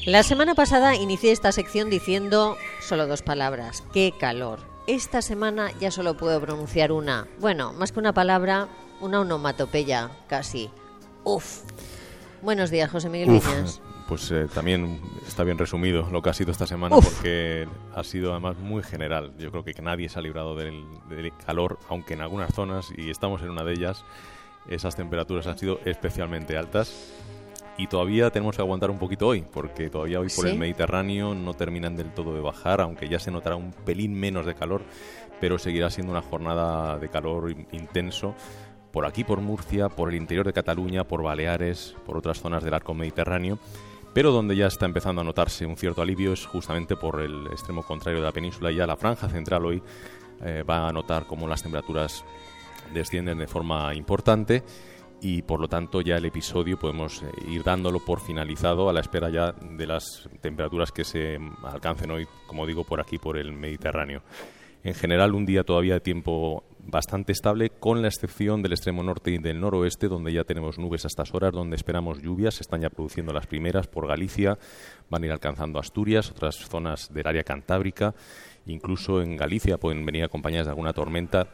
La semana pasada inicié esta sección diciendo solo 2 palabras. ¡Qué calor! Esta semana ya solo puedo pronunciar una. Bueno, más que una palabra, una onomatopeya, casi. ¡Uf! Buenos días, José Miguel Viñas. Pues también está bien resumido lo que ha sido esta semana, porque ha sido además muy general. Yo creo que nadie se ha librado del calor, aunque en algunas zonas, y estamos en una de ellas, esas temperaturas han sido especialmente altas. Y todavía tenemos que aguantar un poquito hoy, porque todavía hoy por el Mediterráneo no terminan del todo de bajar, aunque ya se notará un pelín menos de calor, pero seguirá siendo una jornada de calor intenso por aquí, por Murcia, por el interior de Cataluña, por Baleares, por otras zonas del arco mediterráneo, pero donde ya está empezando a notarse un cierto alivio es justamente por el extremo contrario de la península. Ya la franja central hoy va a notar cómo las temperaturas descienden de forma importante, y por lo tanto ya el episodio podemos ir dándolo por finalizado a la espera ya de las temperaturas que se alcancen hoy, como digo, por aquí, por el Mediterráneo. En general, un día todavía de tiempo bastante estable, con la excepción del extremo norte y del noroeste, donde ya tenemos nubes a estas horas, donde esperamos lluvias. Se están ya produciendo las primeras por Galicia, van a ir alcanzando Asturias, otras zonas del área cantábrica, incluso en Galicia pueden venir acompañadas de alguna tormenta.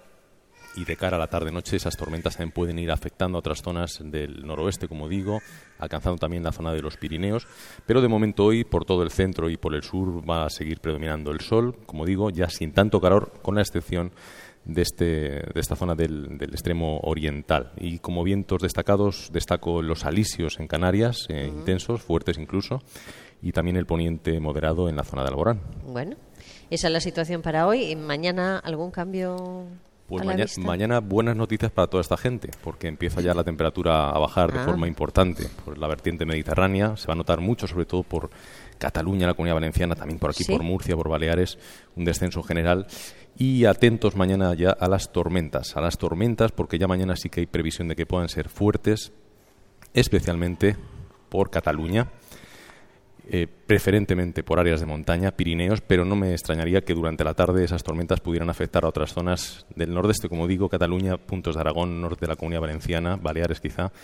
Y de cara a la tarde-noche esas tormentas también pueden ir afectando a otras zonas del noroeste, como digo, alcanzando también la zona de los Pirineos. Pero de momento hoy, por todo el centro y por el sur, va a seguir predominando el sol, como digo, ya sin tanto calor, con la excepción de esta zona del extremo oriental. Y como vientos destacados, destaco los alisios en Canarias, intensos, fuertes incluso, y también el poniente moderado en la zona de Alborán. Bueno, esa es la situación para hoy. ¿Y mañana algún cambio? Pues mañana buenas noticias para toda esta gente, porque empieza ya la temperatura a bajar de forma importante por la vertiente mediterránea. Se va a notar mucho, sobre todo por Cataluña, la Comunidad Valenciana, también por aquí, por Murcia, por Baleares, un descenso general. Y atentos mañana ya a las tormentas, porque ya mañana sí que hay previsión de que puedan ser fuertes, especialmente por Cataluña. Preferentemente por áreas de montaña, Pirineos, pero no me extrañaría que durante la tarde esas tormentas pudieran afectar a otras zonas del nordeste, como digo, Cataluña, puntos de Aragón, norte de la Comunidad Valenciana, Baleares quizá,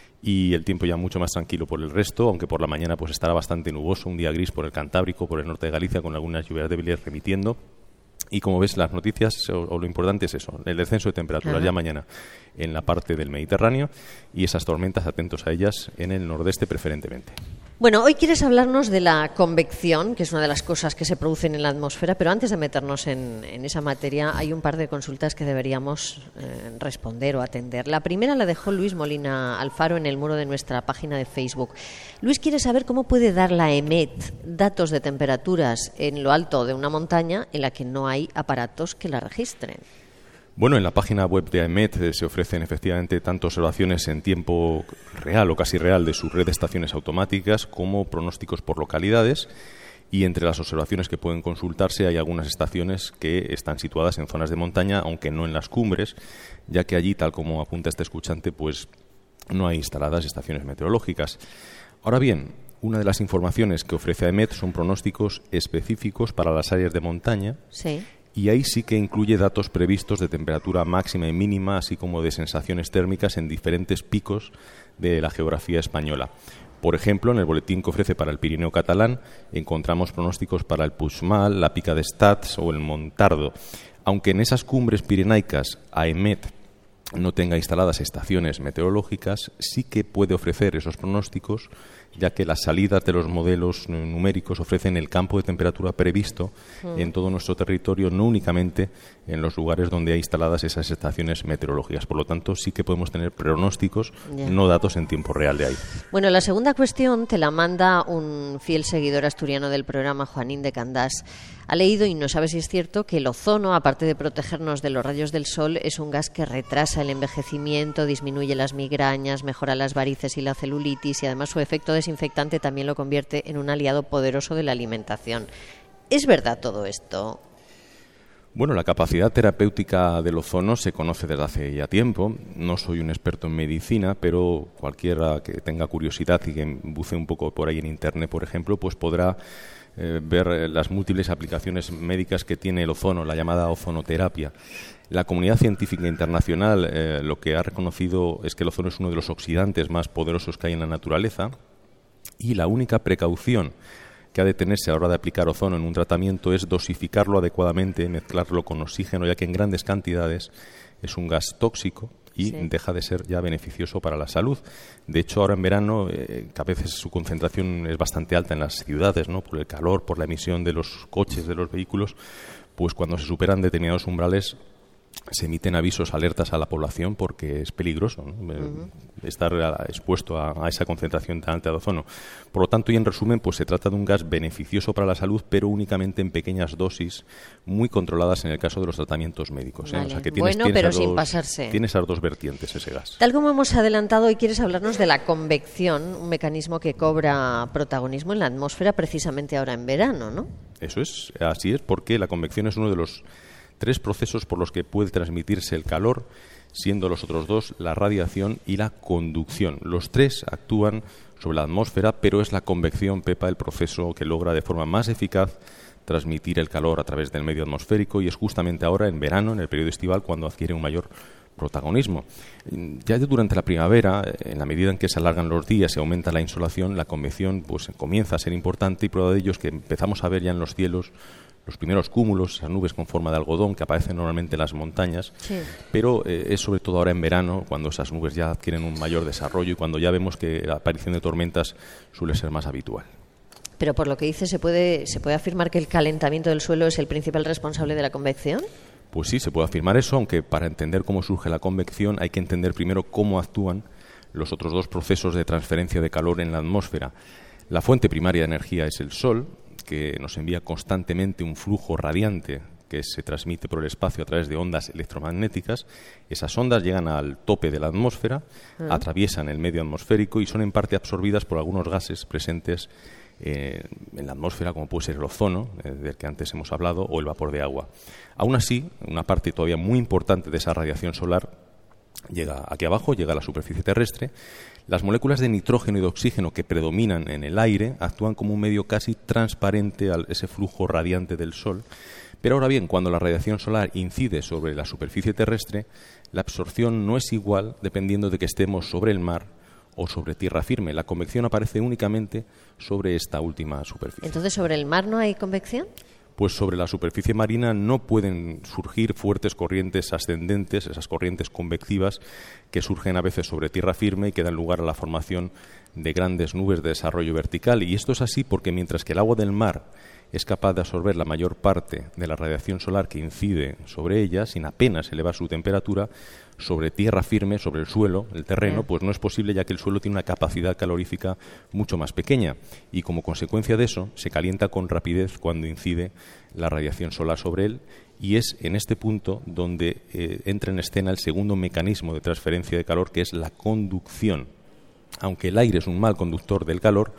y el tiempo ya mucho más tranquilo por el resto, aunque por la mañana pues estará bastante nuboso, un día gris por el Cantábrico, por el norte de Galicia, con algunas lluvias débiles remitiendo. Y como ves, las noticias, o lo importante es eso, el descenso de temperaturas ya mañana en la parte del Mediterráneo, y esas tormentas, atentos a ellas, en el nordeste preferentemente. Bueno, hoy quieres hablarnos de la convección, que es una de las cosas que se producen en la atmósfera, pero antes de meternos en esa materia hay un par de consultas que deberíamos responder o atender. La primera la dejó Luis Molina Alfaro en el muro de nuestra página de Facebook. Luis quiere saber cómo puede dar la EMET datos de temperaturas en lo alto de una montaña en la que no hay aparatos que la registren. Bueno, en la página web de AEMET se ofrecen efectivamente tanto observaciones en tiempo real o casi real de su red de estaciones automáticas como pronósticos por localidades, y entre las observaciones que pueden consultarse hay algunas estaciones que están situadas en zonas de montaña, aunque no en las cumbres, ya que allí, tal como apunta este escuchante, pues no hay instaladas estaciones meteorológicas. Ahora bien, una de las informaciones que ofrece AEMET son pronósticos específicos para las áreas de montaña. Sí. Y ahí sí que incluye datos previstos de temperatura máxima y mínima, así como de sensaciones térmicas en diferentes picos de la geografía española. Por ejemplo, en el boletín que ofrece para el Pirineo catalán encontramos pronósticos para el Puigmal, la Pica d'Estats o el Montardo. Aunque en esas cumbres pirenaicas AEMET no tenga instaladas estaciones meteorológicas, sí que puede ofrecer esos pronósticos, ya que las salidas de los modelos numéricos ofrecen el campo de temperatura previsto en todo nuestro territorio, no únicamente en los lugares donde hay instaladas esas estaciones meteorológicas. Por lo tanto, sí que podemos tener pronósticos, no datos en tiempo real de ahí. Bueno, la segunda cuestión te la manda un fiel seguidor asturiano del programa, Juanín de Candás. Ha leído, y no sabe si es cierto, que el ozono, aparte de protegernos de los rayos del sol, es un gas que retrasa el envejecimiento, disminuye las migrañas, mejora las varices y la celulitis, y además su efecto desinfectante también lo convierte en un aliado poderoso de la alimentación. ¿Es verdad todo esto? Bueno, la capacidad terapéutica del ozono se conoce desde hace ya tiempo. No soy un experto en medicina, pero cualquiera que tenga curiosidad y que bucee un poco por ahí en Internet, por ejemplo, pues podrá ver las múltiples aplicaciones médicas que tiene el ozono, la llamada ozonoterapia. La comunidad científica internacional lo que ha reconocido es que el ozono es uno de los oxidantes más poderosos que hay en la naturaleza, y la única precaución que ha de tenerse a la hora de aplicar ozono en un tratamiento es dosificarlo adecuadamente, mezclarlo con oxígeno, ya que en grandes cantidades es un gas tóxico y deja de ser ya beneficioso para la salud. De hecho, ahora en verano, que a veces su concentración es bastante alta en las ciudades, ¿no?, por el calor, por la emisión de los coches, de los vehículos, pues cuando se superan determinados umbrales se emiten avisos, alertas a la población porque es peligroso, ¿no?, estar expuesto a esa concentración tan alta de ozono. Por lo tanto, y en resumen, pues se trata de un gas beneficioso para la salud, pero únicamente en pequeñas dosis, muy controladas en el caso de los tratamientos médicos. Vale. O sea, que pero sin pasarse. Tiene esas dos vertientes ese gas. Tal como hemos adelantado, hoy quieres hablarnos de la convección, un mecanismo que cobra protagonismo en la atmósfera precisamente ahora en verano, ¿no? Eso es, así es, porque la convección es uno de los 3 procesos por los que puede transmitirse el calor, siendo los otros 2 la radiación y la conducción. Los 3 actúan sobre la atmósfera, pero es la convección, Pepa, el proceso que logra de forma más eficaz transmitir el calor a través del medio atmosférico, y es justamente ahora, en verano, en el periodo estival, cuando adquiere un mayor protagonismo. Ya durante la primavera, en la medida en que se alargan los días y aumenta la insolación, la convección pues comienza a ser importante, y prueba de ello es que empezamos a ver ya en los cielos los primeros cúmulos, esas nubes con forma de algodón que aparecen normalmente en las montañas, pero es sobre todo ahora en verano cuando esas nubes ya adquieren un mayor desarrollo y cuando ya vemos que la aparición de tormentas suele ser más habitual. Pero por lo que dice, ¿se puede afirmar que el calentamiento del suelo es el principal responsable de la convección? Pues sí, se puede afirmar eso, aunque para entender cómo surge la convección hay que entender primero cómo actúan los otros 2 procesos de transferencia de calor en la atmósfera. La fuente primaria de energía es el Sol, que nos envía constantemente un flujo radiante que se transmite por el espacio a través de ondas electromagnéticas. Esas ondas llegan al tope de la atmósfera, atraviesan el medio atmosférico y son en parte absorbidas por algunos gases presentes en la atmósfera, como puede ser el ozono, del que antes hemos hablado, o el vapor de agua. Aún así, una parte todavía muy importante de esa radiación solar llega aquí abajo, llega a la superficie terrestre. Las moléculas de nitrógeno y de oxígeno que predominan en el aire actúan como un medio casi transparente a ese flujo radiante del Sol. Pero ahora bien, cuando la radiación solar incide sobre la superficie terrestre, la absorción no es igual dependiendo de que estemos sobre el mar o sobre tierra firme. La convección aparece únicamente sobre esta última superficie. ¿Entonces sobre el mar no hay convección? Pues sobre la superficie marina no pueden surgir fuertes corrientes ascendentes, esas corrientes convectivas que surgen a veces sobre tierra firme y que dan lugar a la formación de grandes nubes de desarrollo vertical. Y esto es así porque mientras que el agua del mar es capaz de absorber la mayor parte de la radiación solar que incide sobre ella, sin apenas elevar su temperatura, sobre tierra firme, sobre el suelo, el terreno, pues no es posible, ya que el suelo tiene una capacidad calorífica mucho más pequeña y como consecuencia de eso se calienta con rapidez cuando incide la radiación solar sobre él, y es en este punto donde entra en escena el segundo mecanismo de transferencia de calor, que es la conducción. Aunque el aire es un mal conductor del calor,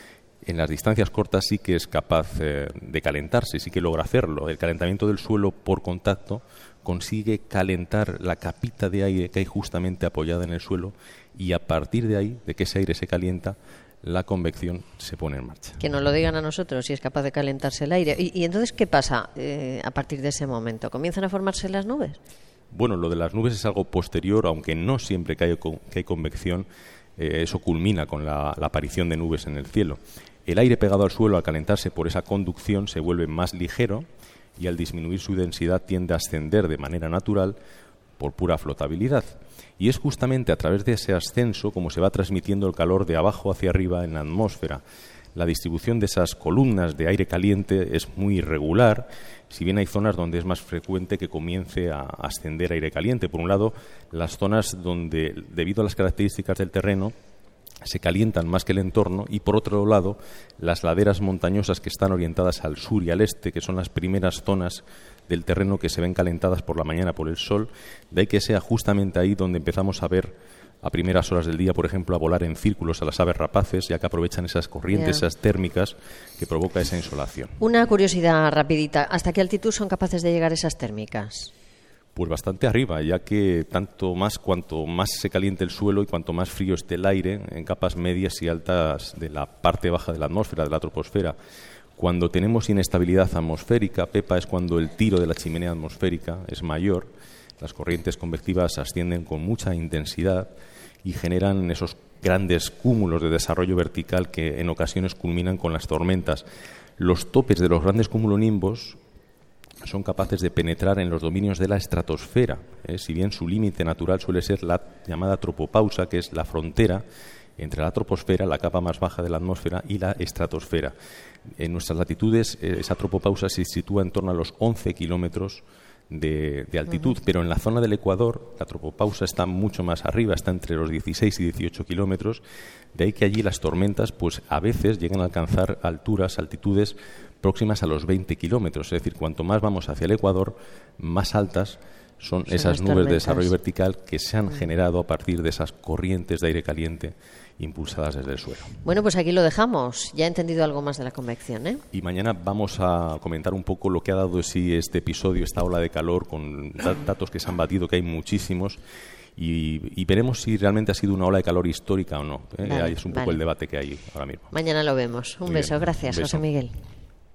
en las distancias cortas sí que es capaz de calentarse, sí que logra hacerlo. El calentamiento del suelo por contacto consigue calentar la capita de aire que hay justamente apoyada en el suelo, y a partir de ahí, de que ese aire se calienta, la convección se pone en marcha. Que nos lo digan a nosotros si es capaz de calentarse el aire. ¿Y entonces qué pasa a partir de ese momento? ¿Comienzan a formarse las nubes? Bueno, lo de las nubes es algo posterior, aunque no siempre que hay convección eso culmina con la aparición de nubes en el cielo. El aire pegado al suelo, al calentarse por esa conducción, se vuelve más ligero y al disminuir su densidad tiende a ascender de manera natural por pura flotabilidad. Y es justamente a través de ese ascenso como se va transmitiendo el calor de abajo hacia arriba en la atmósfera. La distribución de esas columnas de aire caliente es muy irregular, si bien hay zonas donde es más frecuente que comience a ascender aire caliente. Por un lado, las zonas donde, debido a las características del terreno, se calientan más que el entorno, y por otro lado, las laderas montañosas que están orientadas al sur y al este, que son las primeras zonas del terreno que se ven calentadas por la mañana por el sol, de ahí que sea justamente ahí donde empezamos a ver a primeras horas del día, por ejemplo, a volar en círculos a las aves rapaces, ya que aprovechan esas corrientes, esas térmicas que provoca esa insolación. Una curiosidad rapidita, ¿hasta qué altitud son capaces de llegar esas térmicas? Pues bastante arriba, ya que cuanto más se caliente el suelo y cuanto más frío esté el aire en capas medias y altas de la parte baja de la atmósfera, de la troposfera. Cuando tenemos inestabilidad atmosférica, Pepa, es cuando el tiro de la chimenea atmosférica es mayor, las corrientes convectivas ascienden con mucha intensidad y generan esos grandes cúmulos de desarrollo vertical que en ocasiones culminan con las tormentas. Los topes de los grandes cumulonimbos son capaces de penetrar en los dominios de la estratosfera, si bien su límite natural suele ser la llamada tropopausa, que es la frontera entre la troposfera, la capa más baja de la atmósfera, y la estratosfera. En nuestras latitudes esa tropopausa se sitúa en torno a los 11 kilómetros de altitud, pero en la zona del Ecuador la tropopausa está mucho más arriba, está entre los 16 y 18 kilómetros, de ahí que allí las tormentas pues a veces llegan a alcanzar altitudes próximas a los 20 kilómetros, es decir, cuanto más vamos hacia el Ecuador, más altas son esas nubes de desarrollo vertical que se han generado a partir de esas corrientes de aire caliente impulsadas desde el suelo. Bueno, pues aquí lo dejamos. Ya he entendido algo más de la convección, ¿eh? Y mañana vamos a comentar un poco lo que ha dado de sí este episodio, esta ola de calor, con datos que se han batido, que hay muchísimos, y veremos si realmente ha sido una ola de calor histórica o no. Ahí es un poco el debate que hay ahora mismo. Mañana lo vemos. Un beso. Gracias, José Miguel.